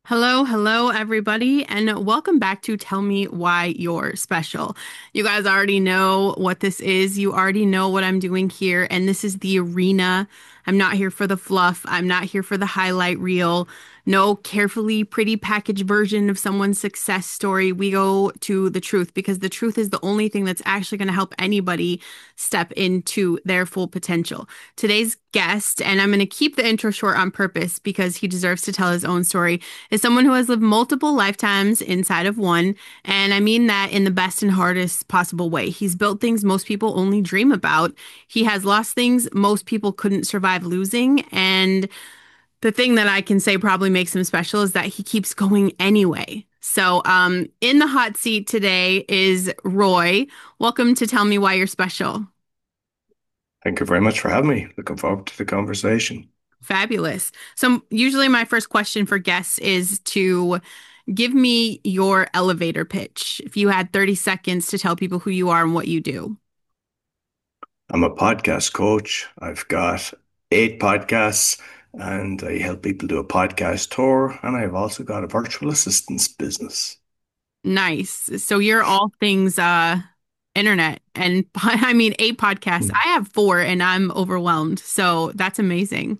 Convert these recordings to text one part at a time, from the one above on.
Hello, hello, everybody, and welcome back to Tell Me Why You're Special. You guys already know what this is. You already know what I'm doing here, and this is the arena. I'm not here for the fluff. I'm not here for the highlight reel. No carefully pretty packaged version of someone's success story. We go to the truth because the truth is the only thing that's actually going to help anybody step into their full potential. Today's guest, and I'm going to keep the intro short on purpose because he deserves to tell his own story, is someone who has lived multiple lifetimes inside of one. And I mean that in the best and hardest possible way. He's built things most people only dream about. He has lost things most people couldn't survive losing. And the thing that I can say probably makes him special is that he keeps going anyway. So, in the hot seat today is Roy. Welcome to Tell Me Why You're Special. Thank you very much for having me. Looking forward to the conversation. Fabulous. So, usually my first question for guests is to give me your elevator pitch. If you had 30 seconds to tell people who you are and what you do. I'm a podcast coach. I've got 8 podcasts and I help people do a podcast tour. And I've also got a virtual assistance business. Nice. So you're all things internet and I mean 8 podcasts. Hmm. I have four and I'm overwhelmed. So that's amazing.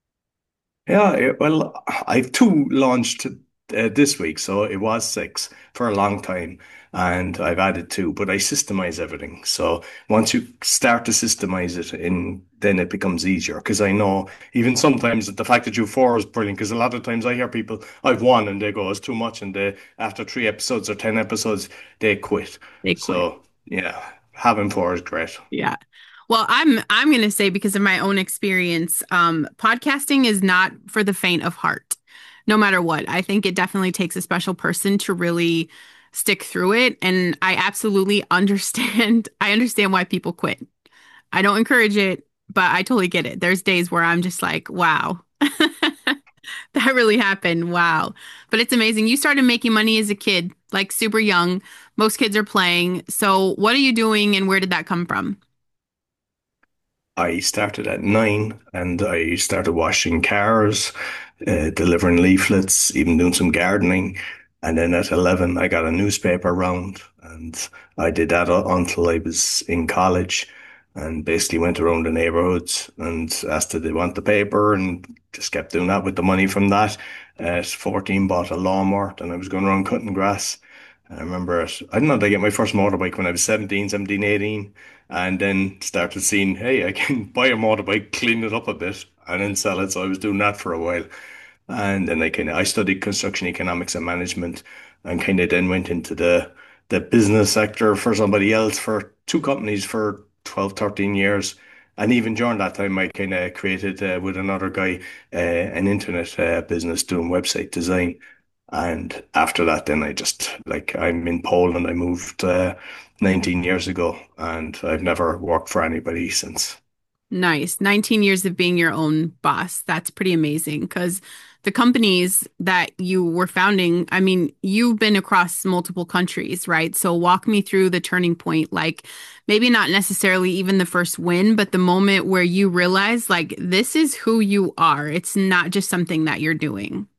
Well, I've two launched this week, so it was 6 for a long time, and I've added two, but I systemize everything. So once you start to systemize it in, then it becomes easier. Because I know even sometimes the fact that you have four is brilliant. Because a lot of times I hear people, I've one, and they go, it's too much, and they after 3 episodes or 10 episodes, they quit. They quit. So yeah, having four is great. Yeah. Well, I'm gonna say because of my own experience, podcasting is not for the faint of heart, no matter what. I think it definitely takes a special person to really stick through it. And I absolutely understand. I understand why people quit. I don't encourage it, but I totally get it. There's days where I'm just like, wow, that really happened. Wow. But it's amazing. You started making money as a kid, like super young. Most kids are playing. So what are you doing and where did that come from? I started at 9 and I started washing cars, delivering leaflets, even doing some gardening. And then at 11, I got a newspaper round and I did that until I was in college and basically went around the neighborhoods and asked if they want the paper and just kept doing that with the money from that. At 14, bought a lawnmower and I was going around cutting grass. I remember it. I didn't know I get my first motorbike when I was 17, 18, and then started seeing, hey, I can buy a motorbike, clean it up a bit, and then sell it. So I was doing that for a while. And then I studied construction economics and management and kind of then went into the business sector for somebody else for two companies for 12, 13 years. And even during that time, I kind of created with another guy an internet business doing website design. And after that, then I just like I'm in Poland. I moved 19 years ago, and I've never worked for anybody since. Nice. 19 years of being your own boss. That's pretty amazing because the companies that you were founding, I mean, you've been across multiple countries, right? So walk me through the turning point, like maybe not necessarily even the first win, but the moment where you realize like this is who you are. It's not just something that you're doing.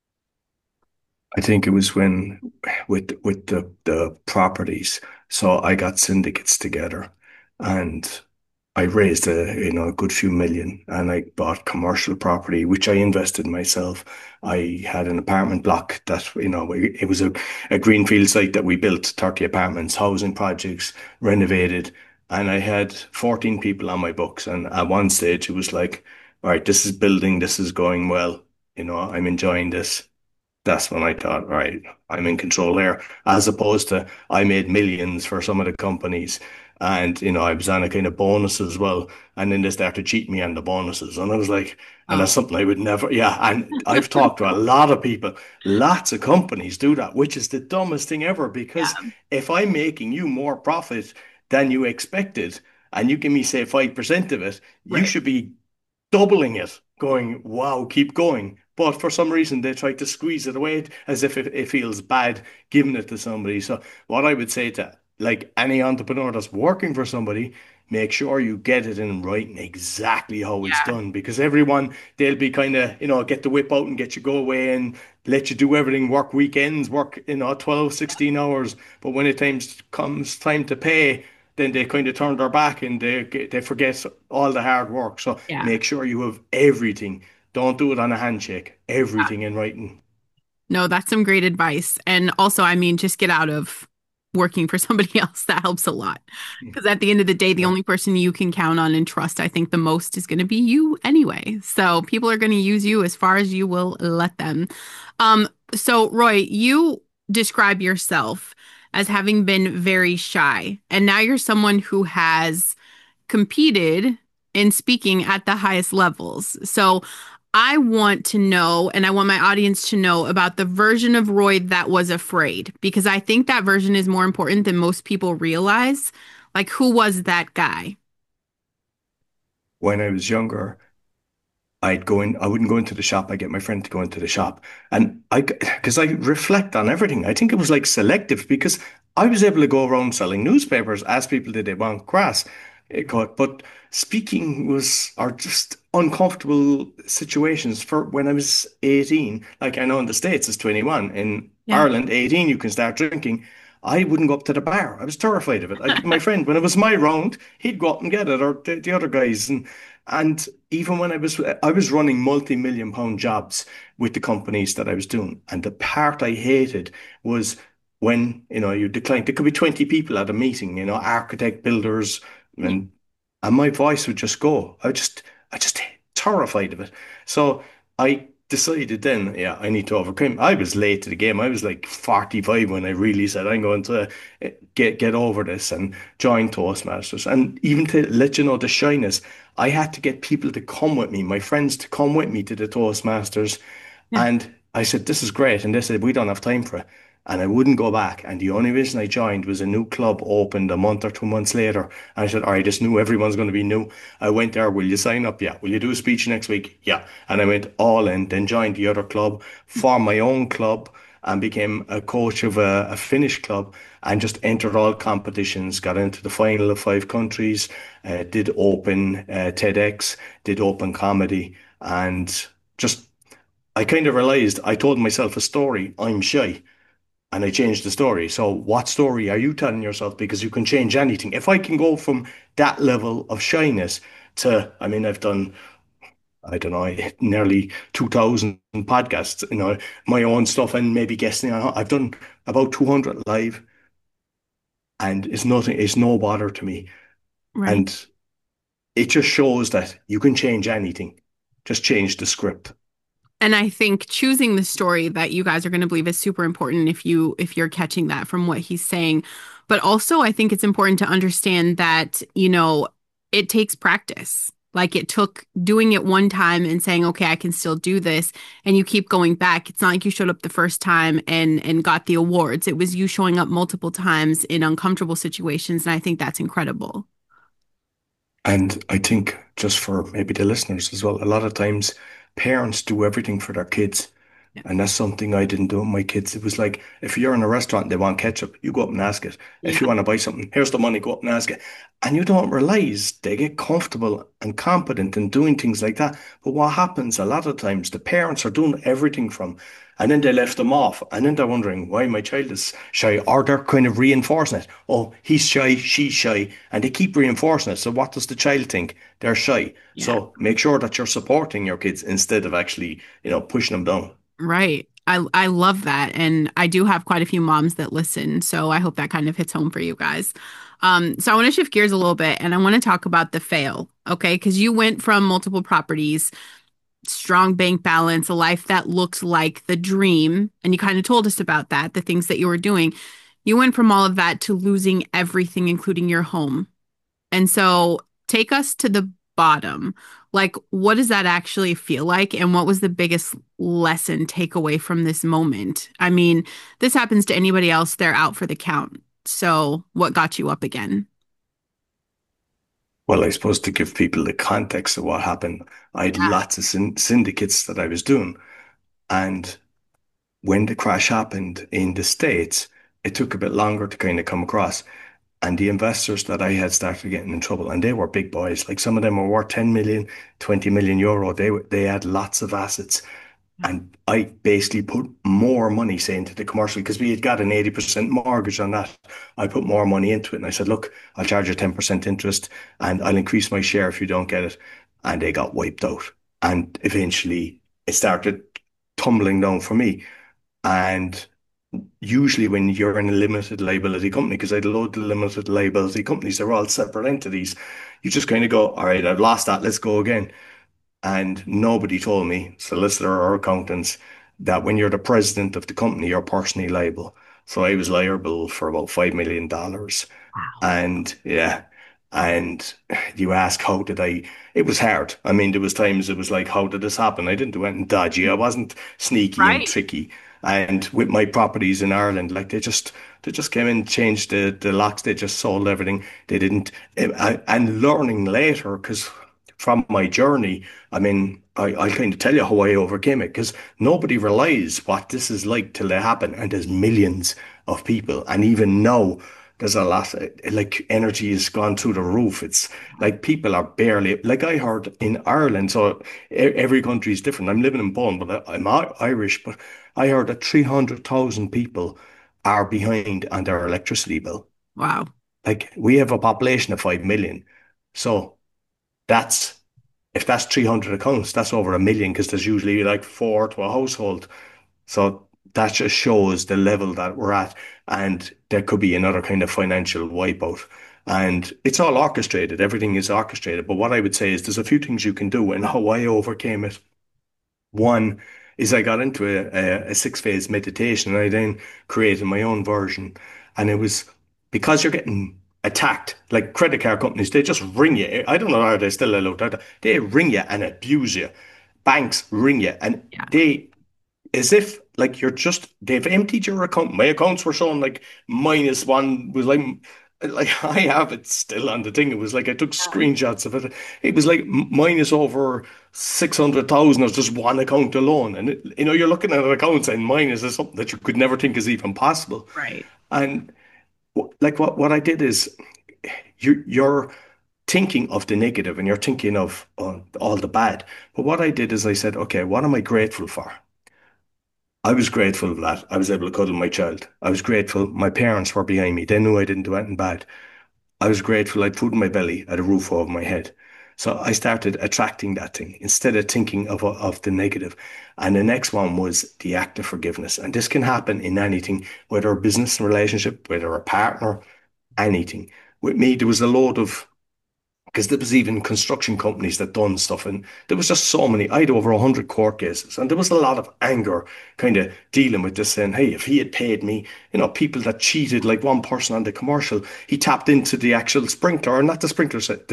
I think it was when with the properties. So I got syndicates together, and I raised a good few million, and I bought commercial property, which I invested myself. I had an apartment block that it was a greenfield site that we built 30 apartments, housing projects, renovated, and I had 14 people on my books. And at one stage, it was like, all right, this is building, this is going well. I'm enjoying this. That's when I thought, right, I'm in control here, as opposed to I made millions for some of the companies. And, I was on a kind of bonus as well. And then they started cheating me on the bonuses. And I was like, and that's Oh, something I would never, yeah. And I've talked to a lot of people, lots of companies do that, which is the dumbest thing ever. Because yeah. if I'm making you more profit than you expected, and you give me, say, 5% of it, you Right. should be doubling it, going, wow, keep going. But for some reason, they try to squeeze it away as if it feels bad giving it to somebody. So, what I would say to like any entrepreneur that's working for somebody, make sure you get it in writing exactly how it's Yeah. done because everyone, they'll be kind of, get the whip out and get you go away and let you do everything, work weekends, work, 12, 16 hours. But when it comes time to pay, then they kind of turn their back and they forget all the hard work. So Yeah. make sure you have everything. Don't do it on a handshake. Everything in writing. No, that's some great advice. And also, I mean, just get out of working for somebody else. That helps a lot. Because at the end of the day, the Yeah. only person you can count on and trust, I think, the most is going to be you anyway. So people are going to use you as far as you will let them. So Roy, you describe yourself as having been very shy, and now you're someone who has competed in speaking at the highest levels. So I want to know, and I want my audience to know about the version of Roy that was afraid, because I think that version is more important than most people realize. Like, who was that guy? When I was younger, I wouldn't go into the shop. I'd get my friend to go into the shop. And because I reflect on everything, I think it was like selective because I was able to go around selling newspapers, ask people did they want grass. But speaking are just uncomfortable situations for when I was 18. Like I know in the States it's 21. In Yeah. Ireland, 18, you can start drinking. I wouldn't go up to the bar. I was terrified of it. My friend, when it was my round, he'd go up and get it, or the other guys. And even when I was running multi-million pound jobs with the companies that I was doing. And the part I hated was when, you decline, there could be 20 people at a meeting, architect, builders, Yeah. and my voice would just go. I just terrified of it. So I decided then, yeah, I need to overcome. I was late to the game. I was like 45 when I really said I'm going to get over this and join Toastmasters. And even to let you know the shyness, I had to get people to come with me, my friends to come with me to the Toastmasters. Yeah. And I said, this is great. And they said, we don't have time for it. And I wouldn't go back. And the only reason I joined was a new club opened a month or 2 months later. And I said, all right, I just knew everyone's going to be new. I went there, will you sign up? Yeah. Will you do a speech next week? Yeah. And I went all in, then joined the other club, formed my own club, and became a coach of a Finnish club and just entered all competitions, got into the final of 5 countries, did open TEDx, did open comedy, and just I kind of realized I told myself a story. I'm shy. And I changed the story. So, what story are you telling yourself? Because you can change anything. If I can go from that level of shyness to, I mean, I've done, I don't know, nearly 2,000 podcasts, my own stuff and maybe guesting on. I've done about 200 live and it's no bother to me. Right. And it just shows that you can change anything. Just change the script. And I think choosing the story that you guys are going to believe is super important if you're catching that from what he's saying. But also I think it's important to understand that, it takes practice. Like it took doing it one time and saying, "Okay, I can still do this." And you keep going back. It's not like you showed up the first time and got the awards. It was you showing up multiple times in uncomfortable situations, and I think that's incredible. And I think just for maybe the listeners as well, a lot of times parents do everything for their kids. Yeah. And that's something I didn't do with my kids. It was like, if you're in a restaurant and they want ketchup, you go up and ask it. If you Yeah. want to buy something, here's the money, go up and ask it. And you don't realize they get comfortable and competent in doing things like that. But what happens a lot of times, the parents are doing everything from, and then they left them off. And then they're wondering why my child is shy, or they're kind of reinforcing it. Oh, he's shy, she's shy. And they keep reinforcing it. So what does the child think? They're shy. Yeah. So make sure that you're supporting your kids instead of actually, pushing them down. Right. I love that. And I do have quite a few moms that listen, so I hope that kind of hits home for you guys. So I want to shift gears a little bit and I want to talk about the fail, okay? Because you went from multiple properties, strong bank balance, a life that looked like the dream, and you kind of told us about that, the things that you were doing. You went from all of that to losing everything, including your home. And so take us to the bottom. Like, what does that actually feel like? And what was the biggest lesson takeaway from this moment? I mean, this happens to anybody else, they're out for the count. So, what got you up again? Well, I suppose to give people the context of what happened, I had Yeah. lots of syndicates that I was doing. And when the crash happened in the States, it took a bit longer to kind of come across. And the investors that I had started getting in trouble, and they were big boys. Like some of them were worth 10 million, 20 million euro. They had lots of assets. And I basically put more money, say, into the commercial because we had got an 80% mortgage on that. I put more money into it and I said, look, I'll charge you 10% interest and I'll increase my share if you don't get it. And they got wiped out. And eventually it started tumbling down for me. And usually when you're in a limited liability company, because I had a load of limited liability companies, they're all separate entities. You just kind of go, all right, I've lost that, let's go again. And nobody told me, solicitor or accountants, that when you're the president of the company, you're personally liable. So I was liable for about $5 million. Wow. And yeah, and you ask, how did I? It was hard. I mean, there was times it was like, how did this happen? I didn't do anything dodgy. I wasn't sneaky and Right. tricky. And with my properties in Ireland, like they just came in, changed the locks. They just sold everything. They didn't. And learning later, because from my journey, I mean, I'll kind of tell you how I overcame it, because nobody realize what this is like till they happen. And there's millions of people. And even now, there's a lot, like energy has gone through the roof. It's like people are barely, like I heard in Ireland, so every country is different. I'm living in Bone, but I'm Irish, but I heard that 300,000 people are behind on their electricity bill. Wow. Like we have a population of 5 million. So that's, if that's 300 accounts, that's over a million because there's usually like four to a household. So that just shows the level that we're at. And there could be another kind of financial wipeout. And it's all orchestrated. Everything is orchestrated. But what I would say is there's a few things you can do and how I overcame it. One is I got into a six-phase meditation and I then created my own version. And it was because you're getting attacked, like credit card companies, they just ring you. I don't know how they're still allowed that. They ring you and abuse you. Banks ring you and Yeah. they as if like you're just they've emptied your account. My accounts were showing like minus one was like I have it still on the thing. It was like I took screenshots of it. It was like minus over 600,000 of just one account alone. And you're looking at an account and minus is something that you could never think is even possible. Right. And like what I did is you're thinking of the negative and you're thinking of all the bad. But what I did is I said, okay, what am I grateful for? I was grateful that I was able to cuddle my child. I was grateful my parents were behind me. They knew I didn't do anything bad. I was grateful I had food in my belly, I had a roof over my head. So I started attracting that thing instead of thinking of the negative. And the next one was the act of forgiveness. And this can happen in anything, whether a business relationship, whether a partner, anything. With me, there was a load of because there was even construction companies that done stuff and there was just so many. I had over 100 court cases and there was a lot of anger kind of dealing with this saying, hey, if he had paid me, people that cheated, like one person on the commercial, he tapped into the actual sprinkler, or not the sprinkler set,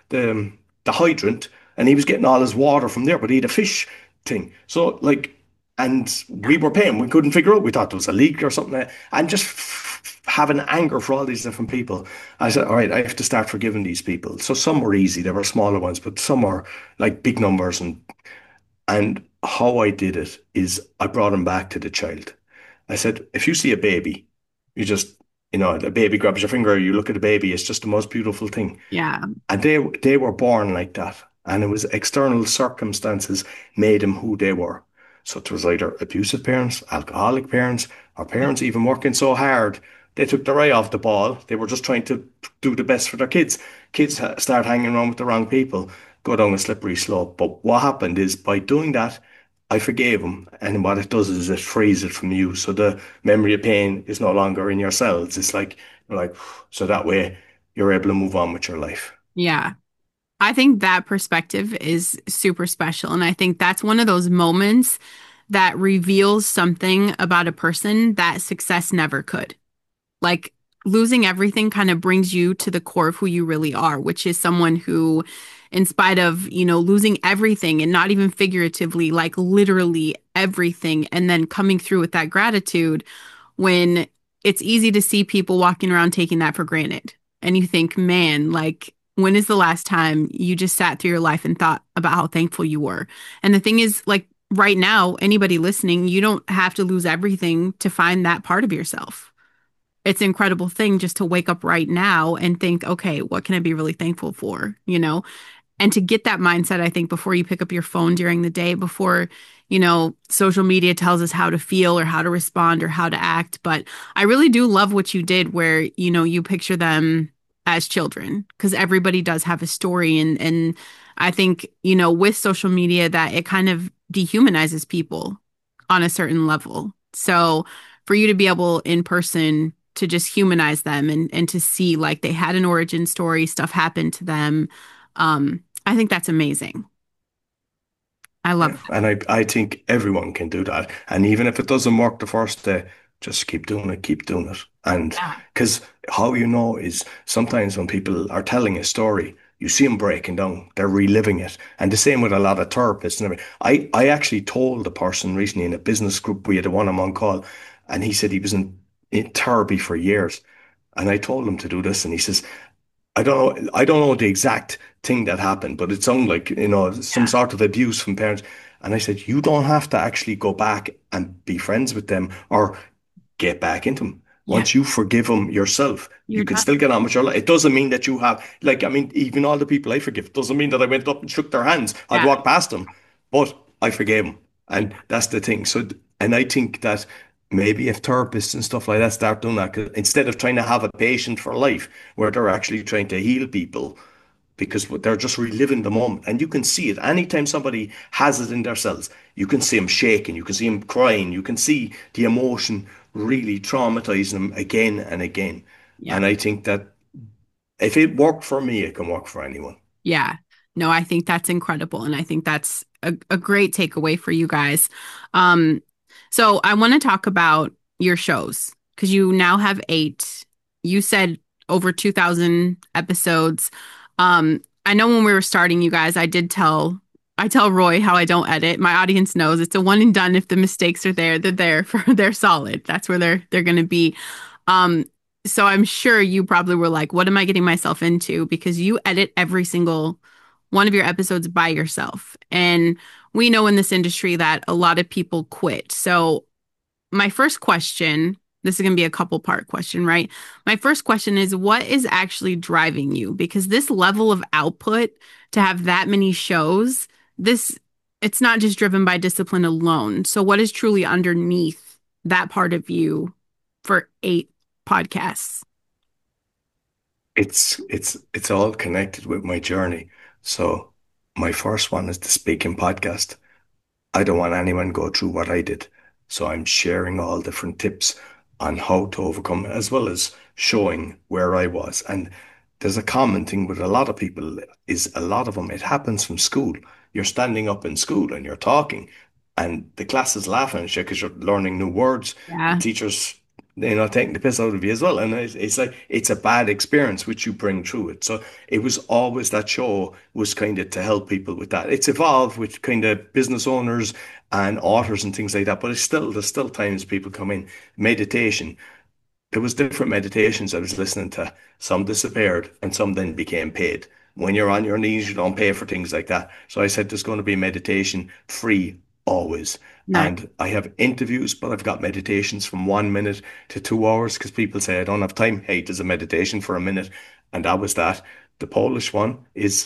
the hydrant, and he was getting all his water from there, but he had a fish thing. So like, and we were paying, we couldn't figure out, we thought there was a leak or something, and just having anger for all these different people. I said, all right, I have to start forgiving these people. So some were easy, there were smaller ones, but some are like big numbers. And how I did it is I brought him back to the child. I said, if you see a baby, you just, the baby grabs your finger, you look at the baby, it's just the most beautiful thing. Yeah. And they were born like that. And it was external circumstances made them who they were. So it was either abusive parents, alcoholic parents, or parents even working so hard, they took their eye off the ball. They were just trying to do the best for their kids. Kids start hanging around with the wrong people, go down a slippery slope. But what happened is by doing that, I forgave them. And what it does is it frees it from you. So the memory of pain is no longer in your cells. It's like, so that way you're able to move on with your life. Yeah. I think that perspective is super special. And I think that's one of those moments that reveals something about a person that success never could. Like losing everything kind of brings you to the core of who you really are, which is someone who, in spite of, losing everything and not even figuratively, like literally everything, and then coming through with that gratitude when it's easy to see people walking around taking that for granted. And you think, man, like, when is the last time you just sat through your life and thought about how thankful you were? And the thing is, like, right now, anybody listening, you don't have to lose everything to find that part of yourself. it's an incredible thing just to wake up right now and think, okay, what can I be really thankful for? And to get that mindset, I think, before you pick up your phone during the day, before, social media tells us how to feel or how to respond or how to act. But I really do love what you did where, you picture them as children because everybody does have a story. And I think, with social media that it kind of dehumanizes people on a certain level. So for you to be able in person to just humanize them and to see like they had an origin story, stuff happened to them. I think that's amazing. I love Yeah, that. and I think everyone can do that. And even if it doesn't work the first day, just keep doing it, keep doing it. And Yeah. because how you know is sometimes when people are telling a story, you see them breaking down, they're reliving it. And the same with a lot of therapists and everything. I actually told a person recently in a business group, we had a one-on-one call, and he said he was in therapy for years. And I told him to do this, and he says, I don't know the exact thing that happened, but it sounded like, some Yeah. sort of abuse from parents. And I said, you don't have to actually go back and be friends with them or get back into them. Yeah. Once you forgive them yourself, you You're can done. still get on with your life. It doesn't mean that you have, like, I mean, even all the people I forgive, doesn't mean that I went up and shook their hands. I'd Yeah. walk past them, but I forgave them. Yeah. And that's the thing. So, and I think that maybe if therapists and stuff like that start doing that, 'cause instead of trying to have a patient for life, where they're actually trying to heal people, because they're just reliving the moment. And you can see it anytime somebody has it in their cells. You can see them shaking, you can see them crying, you can see the emotion really traumatizing them again and again. Yeah. And I think that if it worked for me, it can work for anyone. Yeah. No, I think that's incredible. And I think that's a great takeaway for you guys. Um, so I want to talk about your shows because you now have eight. You said over 2,000 episodes. I know when we were starting, you guys, I tell Roy how I don't edit. My audience knows it's a one and done. If the mistakes are there, they're there for they're solid. That's where they're going to be. Um, so I'm sure you probably were like, what am I getting myself into? Because you edit every single one of your episodes by yourself. And we know in this industry that a lot of people quit. So my first question, this is going to be a couple part question, right? My first question is what is actually driving you? Because this level of output to have that many shows, this it's not just driven by discipline alone. So what is truly underneath that part of you for eight podcasts? It's all connected with my journey. So my first one is the speaking podcast. I don't want anyone go through what I did. So I'm sharing all different tips on how to overcome, as well as showing where I was. And there's a common thing with a lot of people is a lot of them, it happens from school. You're standing up in school and you're talking, and the class is laughing at you because you're learning new words. The Yeah. teachers, taking the piss out of you as well. And it's like, it's a bad experience which you bring through it. So it was always that show was kind of to help people with that. It's evolved with kind of business owners and authors and things like that, but there's still times people come in. Meditation. There was different meditations I was listening to. Some disappeared and some then became paid. When you're on your knees, you don't pay for things like that. So I said there's going to be meditation free always. Nice. And I have interviews, but I've got meditations from 1 minute to 2 hours because people say I don't have time. Hey, there's a meditation for a minute. And that was that. The Polish one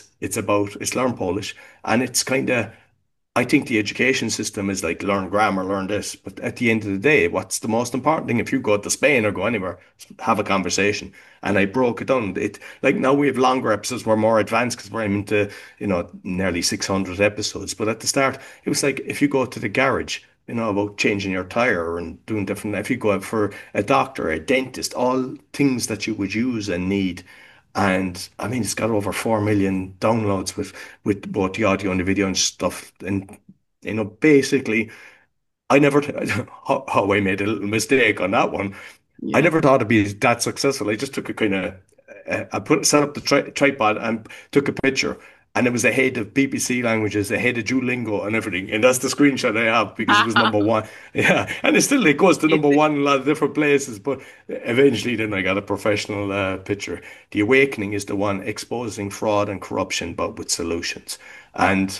it's learn Polish, and it's kind of, I think the education system is like learn grammar, learn this. But at the end of the day, what's the most important thing? If you go to Spain or go anywhere, have a conversation. And I broke it down. It like now we have longer episodes. We're more advanced because we're into, nearly 600 episodes. But at the start, it was like if you go to the garage, about changing your tire and doing different. If you go out for a doctor, a dentist, all things that you would use and need. And I mean, it's got over 4 million downloads with both the audio and the video and stuff. And basically, I never how I made a little mistake on that one. I Yeah. never thought it'd be that successful. I just took a kind of, I set up the tripod and took a picture, and it was ahead of BBC languages, ahead of Duolingo and everything. And that's the screenshot I have because it was number one. Yeah, and it goes to number one in a lot of different places. But eventually, then I got a professional picture. The Awakening is the one exposing fraud and corruption, but with solutions. And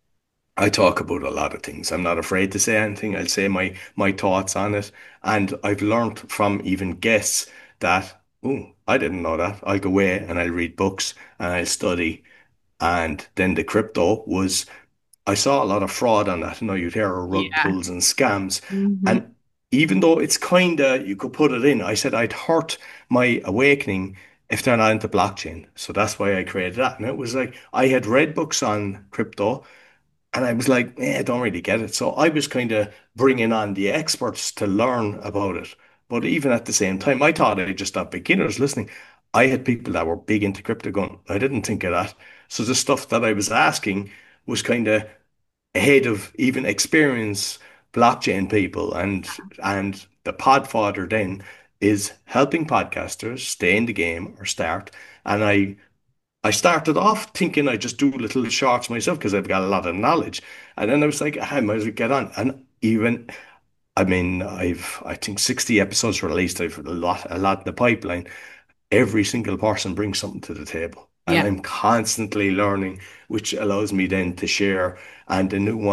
I talk about a lot of things. I'm not afraid to say anything. I'll say my thoughts on it. And I've learned from even guests that, oh, I didn't know that. I'll go away and I'll read books and I'll study. And then the crypto was, I saw a lot of fraud on that. You know, you'd hear of rug Yeah. pulls and scams. Hmm. And even though it's kind of, you could put it in, I said I'd hurt my awakening if they're not into blockchain. So that's why I created that. And it was like, I had read books on crypto and I was like, I don't really get it. So I was kind of bringing on the experts to learn about it. But even at the same time, I thought I'd just have beginners listening. I had people that were big into crypto going, I didn't think of that. So the stuff that I was asking was kind of ahead of even experienced blockchain people. And the Podfather then is helping podcasters stay in the game or start. And I started off thinking I just do little shorts myself because I've got a lot of knowledge. And then I was like, I might as well get on. And even, I mean, I think 60 episodes released. I've a lot in the pipeline. Every single person brings something to the table. And Yeah. I'm constantly learning, which allows me then to share. And the new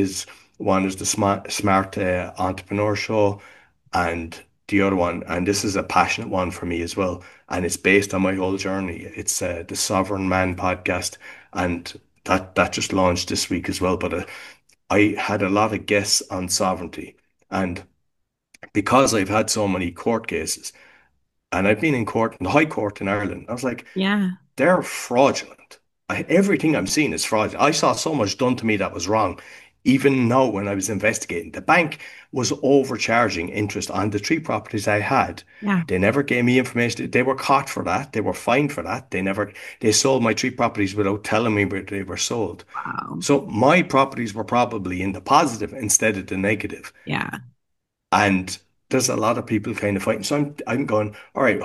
one is the Smart Entrepreneur Show, and the other one, and this is a passionate one for me as well, and it's based on my whole journey. It's the Sovereign Man podcast, and that just launched this week as well. But I had a lot of guests on sovereignty, and because I've had so many court cases, and I've been in court in the High Court in Ireland, I was like, Yeah. they're fraudulent. Everything I'm seeing is fraudulent. I saw so much done to me that was wrong. Even now, when I was investigating, the bank was overcharging interest on the three properties I had. Yeah. They never gave me information. They were caught for that. They were fined for that. They sold my three properties without telling me where they were sold. Wow. So my properties were probably in the positive instead of the negative. Yeah. And there's a lot of people kind of fighting. So I'm going, all right,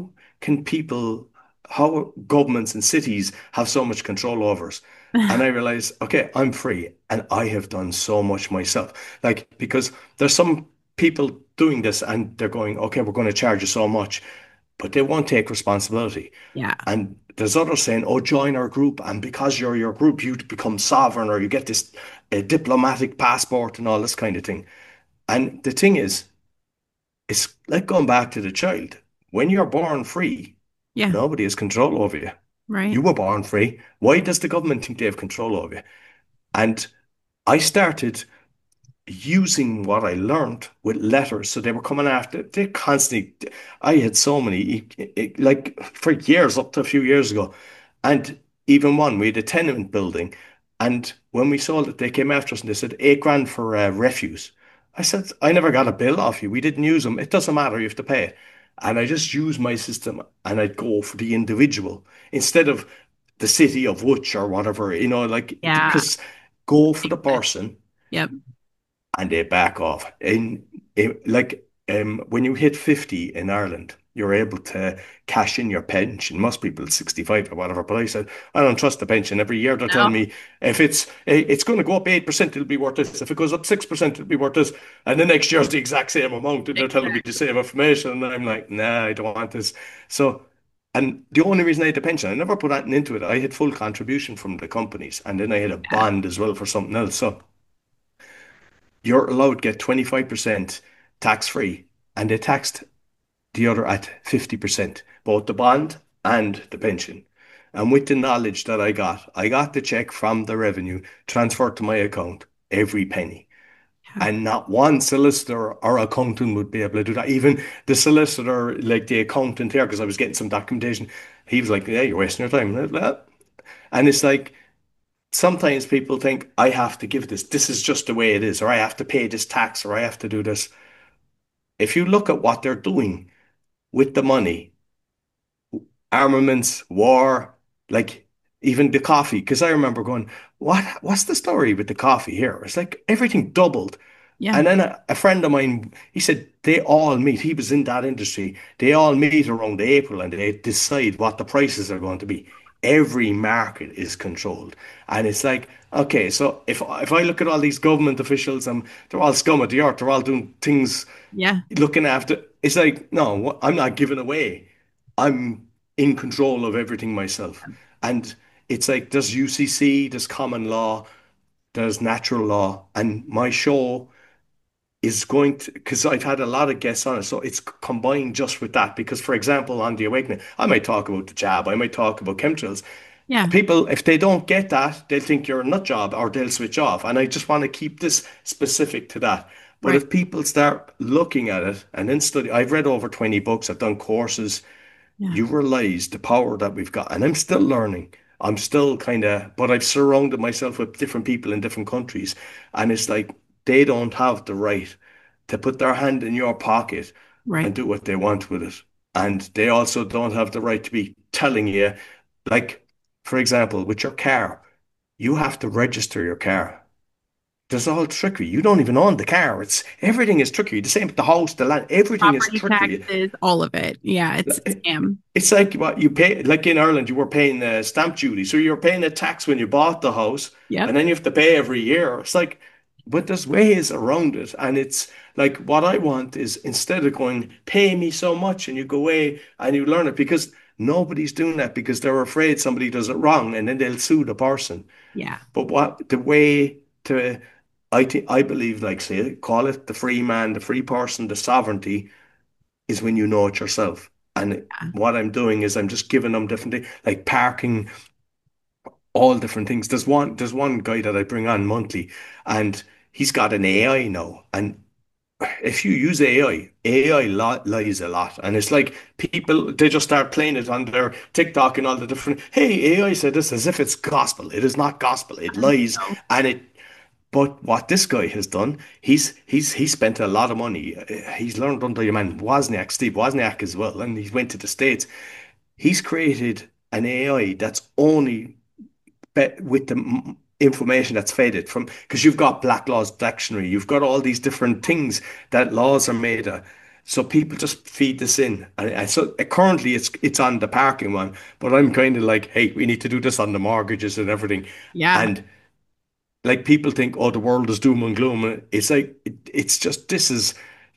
how governments and cities have so much control over us? And I realize, okay, I'm free and I have done so much myself. Like, because there's some people doing this and they're going, okay, we're going to charge you so much, but they won't take responsibility. Yeah. And there's others saying, oh, join our group. And because you're your group, you become sovereign or you get this diplomatic passport and all this kind of thing. And the thing is, it's like going back to the child. When you're born free, Yeah. nobody has control over you. Right. You were born free. Why does the government think they have control over you? And I started using what I learned with letters. So they were coming after, they constantly, I had so many, like for years, up to a few years ago. And even one, we had a tenement building. And when we sold it, they came after us and they said, 8 grand for refuse. I said, I never got a bill off you. We didn't use them. It doesn't matter. You have to pay it. And I just used my system and I'd go for the individual instead of the city of which or whatever, like, Yeah. because go for the person Yep. and they back off. When you hit 50 in Ireland, you're able to cash in your pension. Most people 65 or whatever, but I said I don't trust the pension. Every year they're No. telling me if it's going to go up 8%, it'll be worth this. If it goes up 6%, it'll be worth this. And the next year's the exact same amount, and they're telling me the Exactly. same information, and I'm like, nah, I don't want this. So. And the only reason I had the pension, I never put anything into it. I had full contribution from the companies, and then I had a Yeah. bond as well for something else. So you're allowed to get 25% tax free, and they taxed the other at 50%, both the bond and the pension. And with the knowledge that I got the check from the revenue transferred to my account, every penny. Yeah. And not one solicitor or accountant would be able to do that. Even the solicitor, like the accountant here, because I was getting some documentation, he was like, yeah, you're wasting your time. And it's like, sometimes people think I have to give this. This is just the way it is, or I have to pay this tax, or I have to do this. If you look at what they're doing with the money, armaments, war, like even the coffee, because I remember going, what's the story with the coffee here? It's like everything doubled. Yeah. And then a friend of mine, he said they all meet. He was in that industry. They all meet around April and they decide what the prices are going to be. Every market is controlled. And it's like, okay, so if I look at all these government officials and they're all scum of the earth, they're all doing things Yeah. looking after, it's like, no, I'm not giving away. I'm in control of everything myself. And it's like there's UCC, there's common law, there's natural law, and my show. is going to, because I've had a lot of guests on it, so it's combined just with that. Because, for example, on The Awakening, I might talk about the jab, I might talk about chemtrails. Yeah. People, if they don't get that, they'll think you're a nut job or they'll switch off. And I just want to keep this specific to that. But Right. if people start looking at it and then study, I've read over 20 books, I've done courses, Yeah. you realize the power that we've got. And I'm still learning. I'm still kind of, but I've surrounded myself with different people in different countries. And it's like they don't have the right to put their hand in your pocket Right. and do what they want with it. And they also don't have the right to be telling you, like, for example, with your car, you have to register your car. There's all trickery. You don't even own the car. It's everything is trickery. The same with the house, the land, everything is Property trickery. taxes, all of it. Yeah, it's a scam. It's like what you pay, like in Ireland, you were paying stamp duty. So you're paying a tax when you bought the house, and Yep. then you have to pay every year. It's like, but there's ways around it. And it's like, what I want is instead of going, pay me so much, and you go away and you learn it because nobody's doing that because they're afraid somebody does it wrong and then they'll sue the person. Yeah. But what the way to, I believe, like, say, call it the free man, the free person, the sovereignty is when you know it yourself. And Yeah. what I'm doing is I'm just giving them different things, like parking, all different things. There's one guy that I bring on monthly, and he's got an AI now. And if you use AI lies a lot. And it's like people, they just start playing it on their TikTok and all the different, hey, AI said this as if it's gospel. It is not gospel. It lies. So, And it but what this guy has done, he's spent a lot of money. He's learned under your man Wozniak, Steve Wozniak as well, and he went to the States. He's created an AI that's only with the information that's fed it from, because you've got Black Laws Dictionary, you've got all these different things that laws are made of. So people just feed this in, and so currently it's on the parking one, but I'm kind of like, hey, we need to do this on the mortgages and everything, yeah. and like people think, oh, the world is doom and gloom. And it's like it's just this is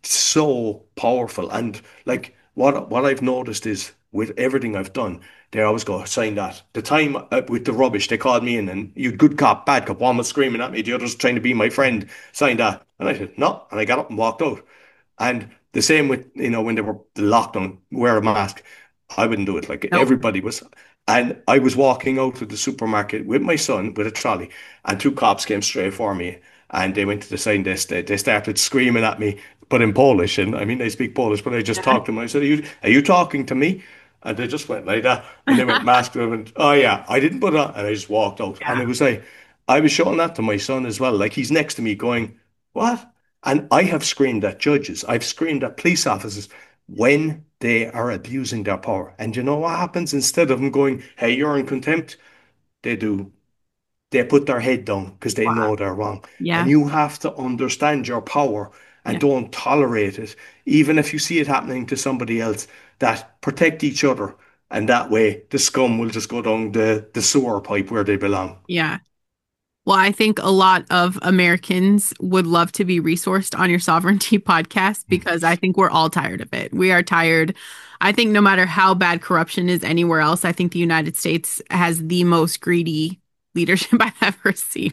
so powerful. And like what I've noticed is with everything I've done, they always go sign that. The time with the rubbish, they called me in and you good cop, bad cop. One was screaming at me, the other's trying to be my friend. Sign that, and I said no, and I got up and walked out. And the same with, when they were locked on, wear a mask. I wouldn't do it. Like Nope. everybody was. And I was walking out of the supermarket with my son with a trolley, and two cops came straight for me. And they went to the sign desk. They started screaming at me, but in Polish. And I mean, they speak Polish, but I just talked to them. I said, are you talking to me? And they just went like that. And they went masked. And I went, oh, yeah, I didn't put it on. And I just walked out. And Yeah. it was like, I was showing that to my son as well. Like he's next to me going, what? And I have screamed at judges, I've screamed at police officers when they are abusing their power. And you know what happens? Instead of them going, hey, you're in contempt, they do. They put their head down because they Wow. know they're wrong. And Yeah. you have to understand your power and Yeah. don't tolerate it, even if you see it happening to somebody else, that protect each other. And that way, the scum will just go down the sewer pipe where they belong. Yeah. Well, I think a lot of Americans would love to be resourced on your sovereignty podcast because I think we're all tired of it. We are tired. I think no matter how bad corruption is anywhere else, I think the United States has the most greedy leadership I've ever seen.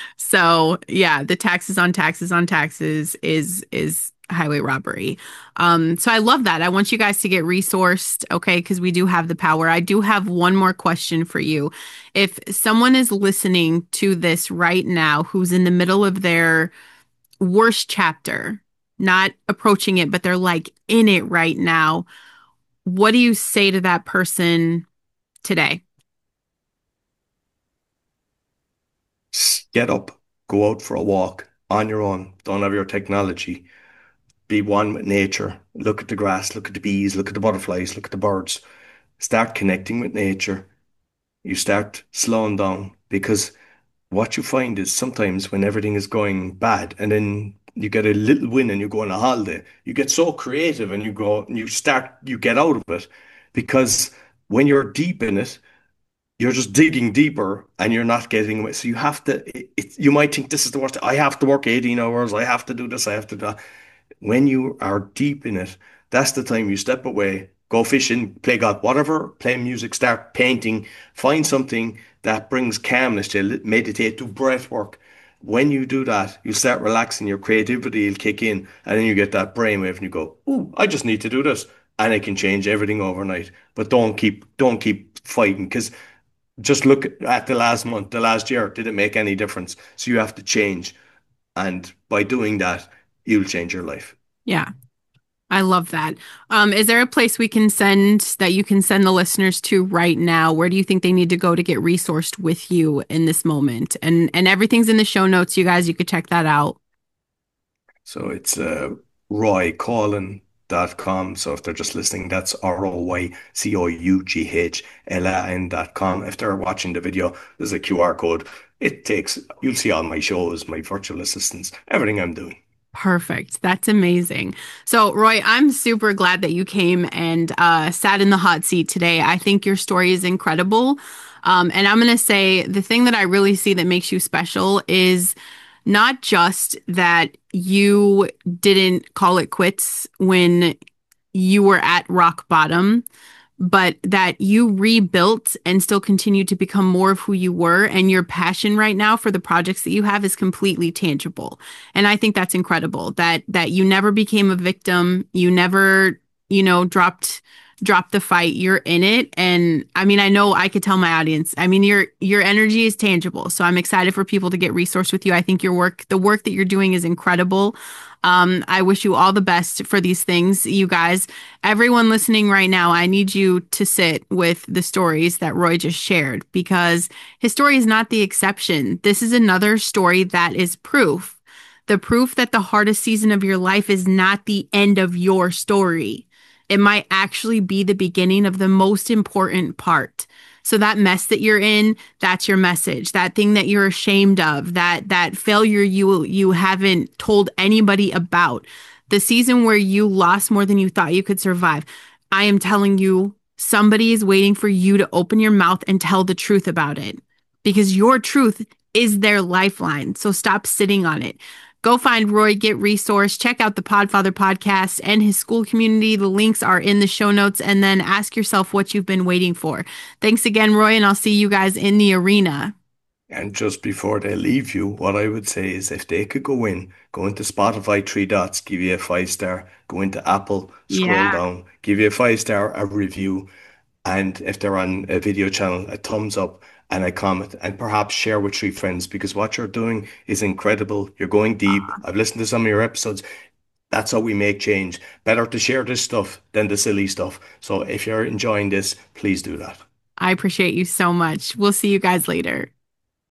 So yeah, the taxes on taxes on taxes is highway robbery. So I love that. I want you guys to get resourced, okay, because we do have the power. I do have one more question for you. If someone is listening to this right now who's in the middle of their worst chapter, not approaching it, but they're like in it right now, what do you say to that person today? Get up, go out for a walk on your own. Don't have your technology. Be one with nature. Look at the grass, look at the bees, look at the butterflies, look at the birds. Start connecting with nature. You start slowing down because what you find is sometimes when everything is going bad and then you get a little win and you go on a holiday, you get so creative and you go, you get out of it because when you're deep in it, you're just digging deeper and you're not getting away. So you have to, you might think this is the worst. I have to work 18 hours. I have to do this. I have to do that. When you are deep in it, that's the time you step away, go fishing, play golf, whatever, play music, start painting, find something that brings calmness to you, meditate, do breath work. When you do that, you start relaxing, your creativity will kick in, and then you get that brainwave and you go, "Ooh, I just need to do this." And it can change everything overnight. But don't keep fighting because just look at the last month, the last year. Did it make any difference? So you have to change. And by doing that, you'll change your life. Yeah. I love that. Is there a place we can send that you can send the listeners to right now? Where do you think they need to go to get resourced with you in this moment? And everything's in the show notes, you guys. You could check that out. So it's roycoughlin.com. So if they're just listening, that's ROYCOUGHLAN.com. If they're watching the video, there's a QR code. You'll see all my shows, my virtual assistants, everything I'm doing. Perfect. That's amazing. So, Roy, I'm super glad that you came and sat in the hot seat today. I think your story is incredible. And I'm going to say the thing that I really see that makes you special is not just that you didn't call it quits when you were at rock bottom, but that you rebuilt and still continue to become more of who you were. And your passion right now for the projects that you have is completely tangible. And I think that's incredible that you never became a victim. You never, dropped the fight. You're in it. And I mean, I know I could tell my audience. I mean, your energy is tangible. So I'm excited for people to get resourced with you. I think the work that you're doing is incredible. I wish you all the best for these things, you guys. Everyone listening right now, I need you to sit with the stories that Roy just shared because his story is not the exception. This is another story that is proof. The proof that the hardest season of your life is not the end of your story. It might actually be the beginning of the most important part. So that mess that you're in, that's your message. That thing that you're ashamed of, that failure you haven't told anybody about. The season where you lost more than you thought you could survive. I am telling you, somebody is waiting for you to open your mouth and tell the truth about it because your truth is their lifeline. So stop sitting on it. Go find Roy, get resource, check out the Podfather podcast and his school community. The links are in the show notes, and then ask yourself what you've been waiting for. Thanks again, Roy, and I'll see you guys in the arena. And just before they leave you, what I would say is if they could go into Spotify, three dots, give you a 5 star, go into Apple, scroll Yeah, down, give you a 5 star, a review, and if they're on a video channel, a thumbs up and a comment, and perhaps share with three friends because what you're doing is incredible. You're going deep. I've listened to some of your episodes. That's how we make change. Better to share this stuff than the silly stuff. So if you're enjoying this, please do that. I appreciate you so much. We'll see you guys later.